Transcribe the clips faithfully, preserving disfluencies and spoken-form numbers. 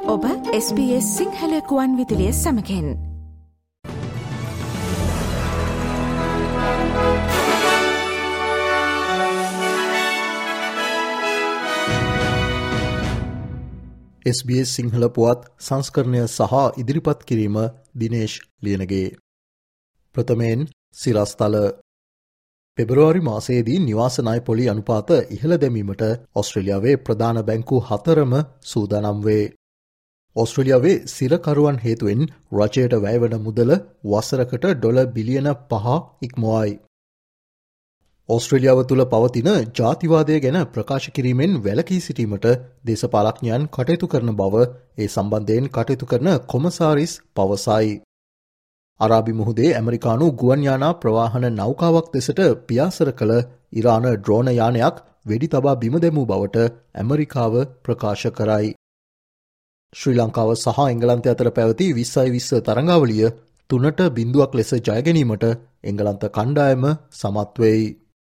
ඔබ S B S Sinhala ගුවන් විදුලිය සමගින් එස් බී එස් සිංහල පුවත් සංස්කරණය සහ ඉදිරිපත් කිරීම දිනේෂ් ලියනගේ. ප්‍රථමයෙන් සිරස්තල. පෙබරවාරි මාසයේදී නිවාස ණය පොලි අනුපාත ඉහළ දැමීමට ඕස්ට්‍රේලියාවේ ප්‍රධාන බැංකු හතරම සූදානම් වේ. ඕස්ට්‍රේලියාවේ සිරකරුවන් හේතුවෙන් රජයට වැයවන මුදල වසරකට ඩොලර් බිලියන පහ ඉක්මවයි. ඕස්ට්‍රේලියාව තුළ පවතින ජාතිවාදය ගැන ප්‍රකාශ කිරීමෙන් වැළකී සිටීමට දේශපාලඥයන් කටයුතු කරන බව ඒ සම්බන්ධයෙන් කටයුතු කරන කොමසාරිස් පවසයි. අරාබි මුහුදේ ඇමරිකානු ගුවන් යානා ප්‍රවාහන නෞකාවක් දෙසට පියාසර කළ ඉරාන ඩ්‍රෝන යානයක් වෙඩි තබා බිම දැමූ බවට ඇමරිකාව ප්‍රකාශ කරයි. ශ්‍රී ලංකාව සහ එංගලන්තය අතර පැවති විස්සයි විස්ස තරඟාවලිය තුනට බිඳුවක් ලෙස ජයගැනීමට එංගලන්ත කණ්ඩායම සමත් වෙයි.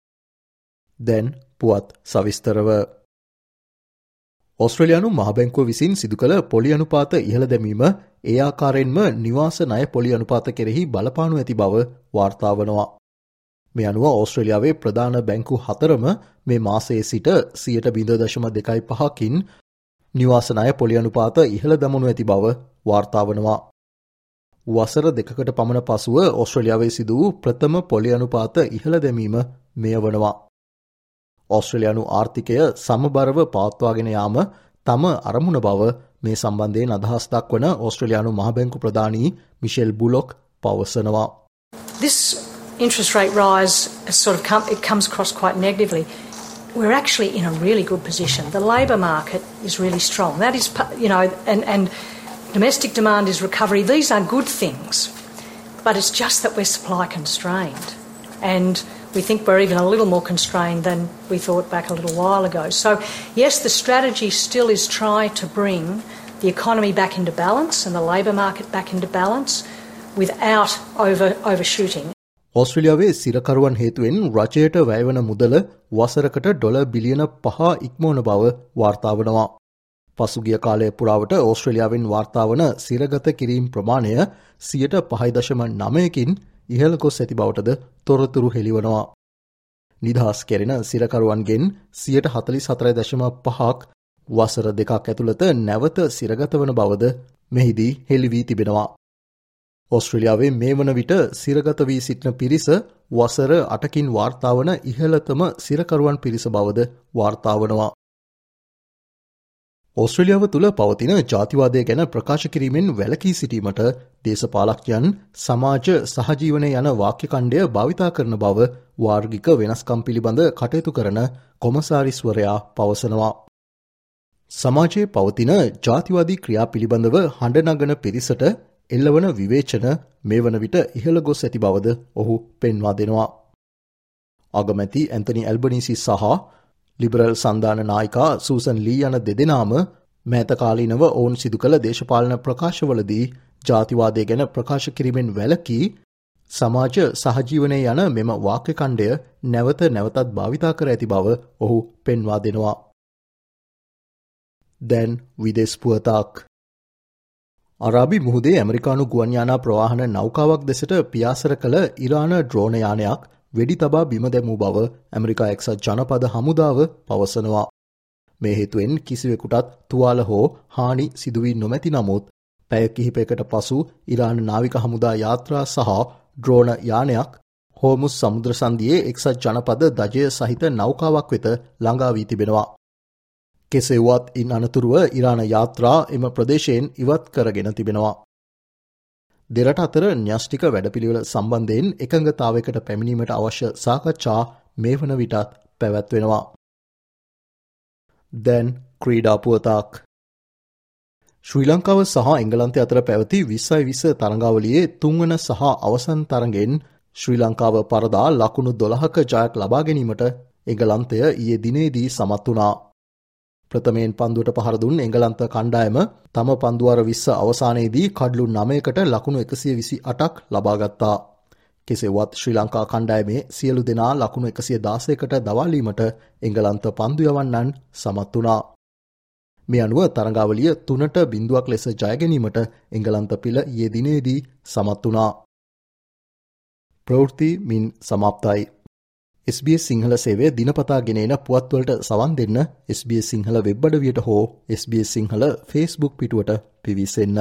දැන් පුවත් සවිස්තරව. ඕස්ට්‍රේලියානු මහ බැංකුව විසින් සිදු කළ පොලි අනුපාත ඉහළ දැමීම ඒ ආකාරයෙන්ම නිවාස ණය පොලි අනුපාත කෙරෙහි බලපානු ඇති බව වාර්තා වනවා. මේ අනුව ඕස්ට්‍රේලියාවේ ප්‍රධාන බැංකු හතරම මේ මාසයේ සිට සියයට බිඳ දශම දෙකයි පහකින් නිවාස ණය පොලි අනුපාත ඉහළ දමනු ඇති බව වාර්තා වනවා. වසර දෙකකට පමණ පසුව ඕස්ට්‍රේලියාවේ සිදු වූ ප්‍රථම පොලි අනුපාත ඉහළ දැමීම මෙය වනවා. ඕස්ට්‍රේලියානු ආර්ථිකය සමබරව පවත්වාගෙන යාම තම අරමුණ බව මේ සම්බන්ධයෙන් අදහස් දක්වන ඕස්ට්‍රේලියානු මහ බැංකු ප්‍රධානී මිෂෙල් බුලොක් පවසනවා. This interest rate rise has sort of come, it comes across quite negatively. We're actually in a really good position. The labour market is really strong. That is, you know, and, and domestic demand is recovery. These are good things, but it's just that we're supply constrained. And we think we're even a little more constrained than we thought back a little while ago. So, yes, the strategy still is try to bring the economy back into balance and the labour market back into balance without over, overshooting. ඕස්ට්‍රේලියාවේ සිරකරුවන් හේතුවෙන් රජයට වැයවන මුදල වසරකට dollar බිලියන පහ ඉක්මවන බව වාර්තා වනවා. පසුගිය කාලය පුරාවට ඕස්ට්‍රේලියාවෙන් වාර්තා වන සිරගත කිරීම් ප්‍රමාණය සියයට පහයි දශම නවයකින් ඉහළ ගොස් ඇති බවටද තොරතුරු හෙළිවනවා. නිදහස් කෙරෙන සිරකරුවන්ගෙන් සියයට හතළිස් හතරයි දශම පහක් වසර දෙකක් ඇතුළත නැවත සිරගත වන බවද මෙහිදී හෙළි වී තිබෙනවා. ඕස්ට්‍රේලියාවේ මේ වන විට සිරගත වී සිටින පිරිස වසර අටකින් වාර්තා වන ඉහළතම සිරකරුවන් පිරිස බවද වාර්තා වනවා. ඕස්ට්‍රේලියාව තුළ පවතින ජාතිවාදය ගැන ප්‍රකාශ කිරීමෙන් වැළකී සිටීමට දේශපාලඥයන් සමාජ සහජීවනය යන වාක්‍ය ඛණ්ඩය භාවිතා කරන බව වාර්ගික වෙනස්කම් පිළිබඳ කටයුතු කරන කොමසාරිස්වරයා පවසනවා. සමාජයේ පවතින ජාතිවාදී ක්‍රියා පිළිබඳව හඬ නගන පිරිසට එල්ලවන විවේචන මේ වන විට ඉහළ ගොස් ඇති බවද ඔහු පෙන්වා දෙනවා. අගමැති ඇන්තනි ඇල්බනීසි සහ ලිබරල් සන්ධාන නායිකා සූසන් ලී යන දෙදෙනාම මෑතකාලීනව ඔවුන් සිදු කළ දේශපාලන ප්‍රකාශවලදී ජාතිවාදය ගැන ප්‍රකාශ කිරීමෙන් වැළකී සමාජ සහජීවනය යන මෙම වාක්‍ය ඛණ්ඩය නැවත නැවතත් භාවිතා කර ඇති බව ඔහු පෙන්වා දෙනවා. දැන් විදේශ පුවතක්. අරාබි මුහුදේ ඇමරිකානු ගුවන් යානා ප්‍රවාහන නෞකාවක් දෙසට පියාසර කළ ඉරාන ඩ්‍රෝන යානයක් වෙඩි තබා බිම දැමූ බව ඇමරිකා එක්සත් ජනපද හමුදාව පවසනවා. මේ හේතුවෙන් කිසිවෙකුටත් තුවාල හෝ හානි සිදුවී නොමැති නමුත් පැය කිහිපයකට පසු ඉරාන නාවික හමුදා යාත්‍රා සහ ඩ්‍රෝන යානයක් හෝමුස් සමුද්‍ර සන්ධියේ එක්සත් ජනපද දජය සහිත නෞකාවක් වෙත ළඟා වී තිබෙනවා. කෙසේ වුවත් ඉන් අනතුරුව ඉරාන යාත්‍රා එම ප්‍රදේශයෙන් ඉවත් කරගෙන තිබෙනවා. දෙරට අතර න්‍යෂ්ටික වැඩපිළිවෙල සම්බන්ධයෙන් එකඟතාවයකට පැමිණීමට අවශ්‍ය සාකච්ඡා මේ වන විටත් පැවැත්වෙනවා. දැන් ක්‍රීඩා පුවතක්. ශ්‍රී ලංකාව සහ එංගලන්තය අතර පැවති විස්සයි විස්ස තරඟාවලියේ තුන්වන සහ අවසන් තරගෙන් ශ්‍රී ලංකාව පරදා ලකුණු දොළහක ජයක් ලබා ගැනීමට එංගලන්තය ඊයේ දිනේදී සමත් වුණා. ප්‍රථමයෙන් පන්දුවට පහර දුන් එංගලන්ත කණ්ඩායම තම පන්දුවාර විස්ස අවසානයේදී කඩලු නවයකට ලකුණු එකසිය විසි අටක් ලබාගත්තා. කෙසේවත් ශ්‍රී ලංකා කණ්ඩායමේ සියලු දෙනා ලකුණු එකසිය දාසයකට දවාලීමට එංගලන්ත පන්දු යවන්නන් සමත් වුණා. මේ අනුව තරඟාවලිය තුනට බිඳුවක් ලෙස ජයගැනීමට එංගලන්ත පිළ ඊයේ දිනේදී සමත් වුණා. ප්‍රවෘත්ති මින් සමාප්තයි. එස් බී එස් සිංහල සේවය දිනපතා ගෙනෙන පුවත්වලට සවන් දෙන්න S B S Sinhala web අඩවියට හෝ S B S Sinhala Facebook පිටුවට පිවිසෙන්න.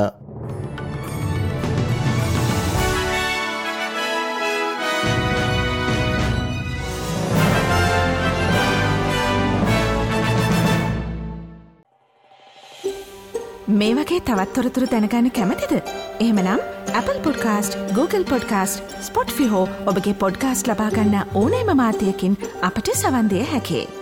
මේ වගේ තවත් තොරතුරු දැනගන්න කැමතිද? එහෙමනම් Apple Podcast, Google Podcast, Spotify හෝ ඔබගේ පොඩ්කාස්ට් ලබා ගන්න ඕනෑම මාධ්‍යයකින් අපට සවන් දෙන්න හැකියි.